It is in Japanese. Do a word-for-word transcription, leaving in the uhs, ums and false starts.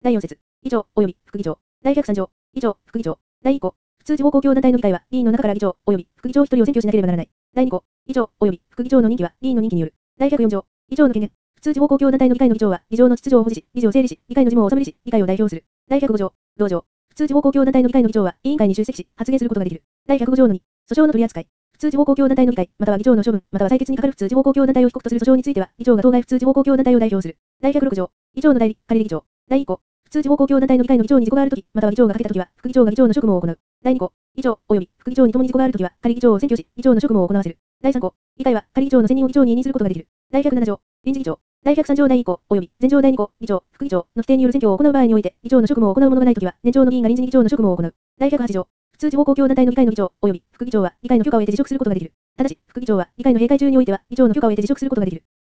だいよん節、議長、及び副議長。だいひゃくさん条、議長、副議長。だいい項、普通地方公共団体の議会は、議員の中から議長、及び副議長一人を選挙しなければならない。だいに項、議長、及び副議長の任期は、議員の任期による。だいひゃくよん条、議長の権限。普通地方公共団体の議会の議長は、議場の秩序を保持し、議事を整理し、議会の事務を収めりし、議会を代表する。だいひゃくご条、同条。普通地方公共団体の議会の議長は、委員会に出席し、発言することができる。だいひゃくご条のに、訴訟の取り扱い。普通地方公共団体の議会、または議長の処分、または採決に係る普通地方公共団体を被告とする訴訟については、議長が当該普通地方公共団体を代表する。だいひゃくろく条、議長の代理、仮理議長。だいい項、普通地方公共団体の議会の議長に事故があるとき、または議長が欠けたときは、副議長が議長の職務を行う。だいに項、議長、及び副議長に共に事故があるときは、仮議長を選挙し、議長の職務を行わせる。だいさん項、議会は仮議長の選任を議長に委任することができる。だいひゃくなな条、臨時議長。だいひゃくさん条だいい項、及び前条だいに項、議長、副議長の規定による選挙を行う場合において、議長の職務を行うものがないときは、年長の議員が臨時に議長の職務を行う。だいひゃくはち条、普通地方公共団体の議会の議長、及び副議長は、議会の許可を得て辞職することができる。ただし、副議長は、議会の閉会中においては、議長の許可を得て辞職することができる。